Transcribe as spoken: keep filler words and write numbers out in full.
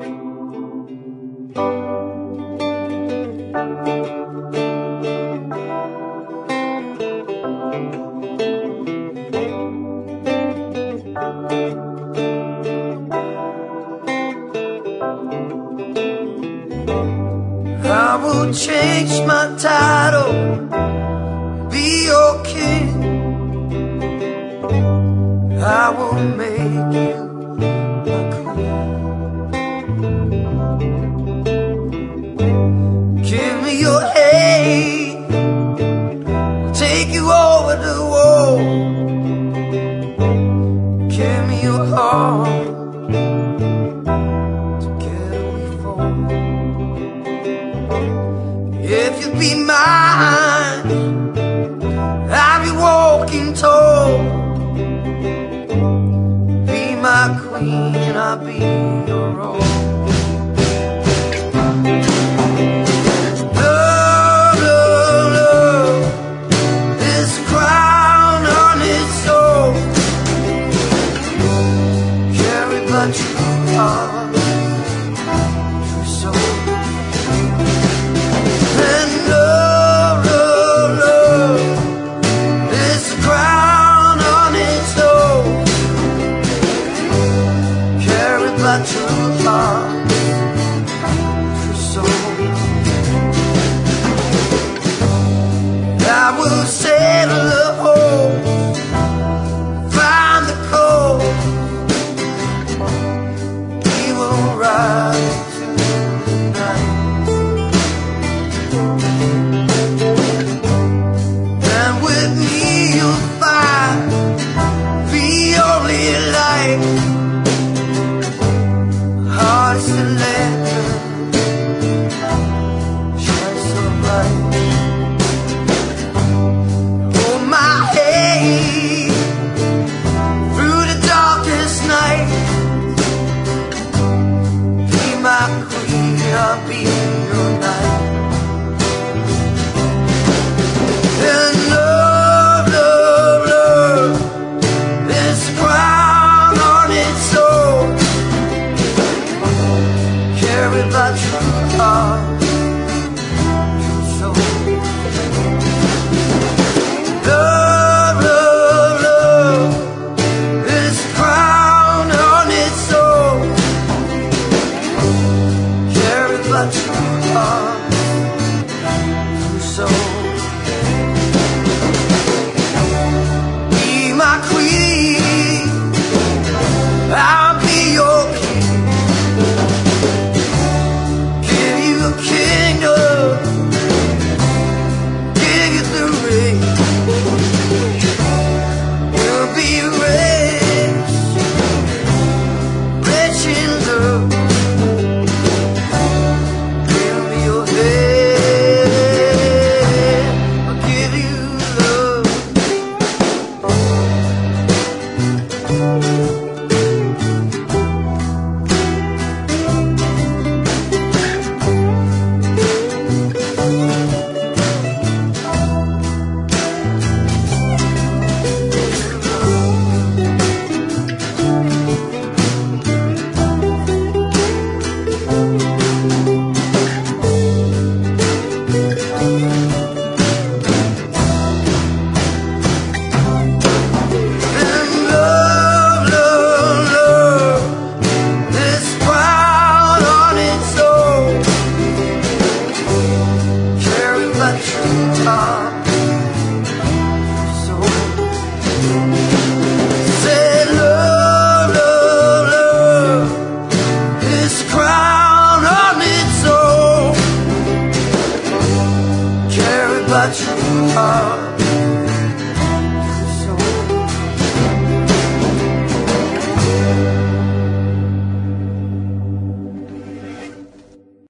I will change my title, be your king. I will make you my queen. Give me your hand, I'll take you over the wall. Give me your heart, if you be mine, I'll be walking tall. Be my queen and I'll be your all. Love, love, love, this crown on its soul, carried by true heart, true soul. My true heart, true soul. I will settle the hole, find the cold. We will ride tonight, and with me you'll find the only light. Heart is a lantern, shines so bright. Hold my hand through the darkest night. Be my queen, I'll be your knight. And love, love, love, this crown on its soul, carried by true heart, true soul. Love, love, love, this crown on its soul, carried by true heart, true soul. Be my queen, I'll be your king. Kingdom, give you the ring. You'll be rich, rich in love. Give me your hand, I'll give you love. True heart.